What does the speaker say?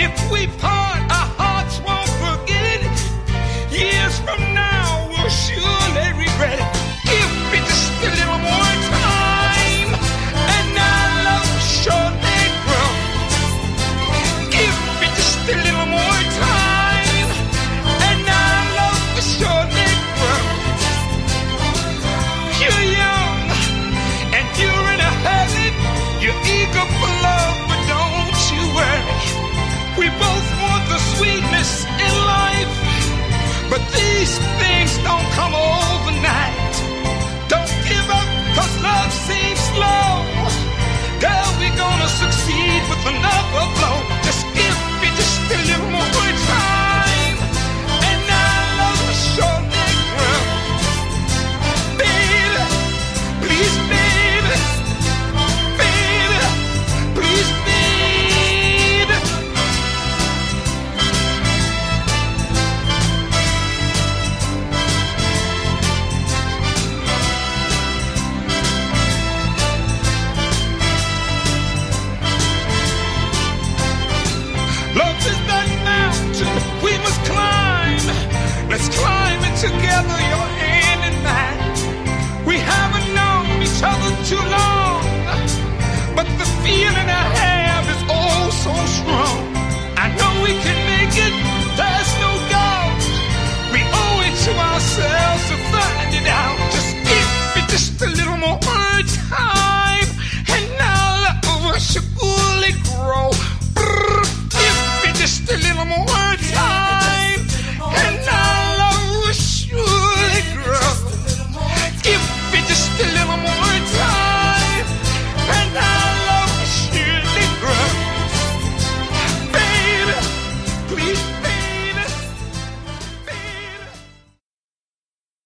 If we part, our hearts won't forget it. Years from now, we'll surely regret it. Give me just a little more time, and our love will surely grow. Give me just a little more time, and our love will surely grow. You're young, and you're in a hurry. You're eager for love, but don't you worry. We both want the sweetness in life, but these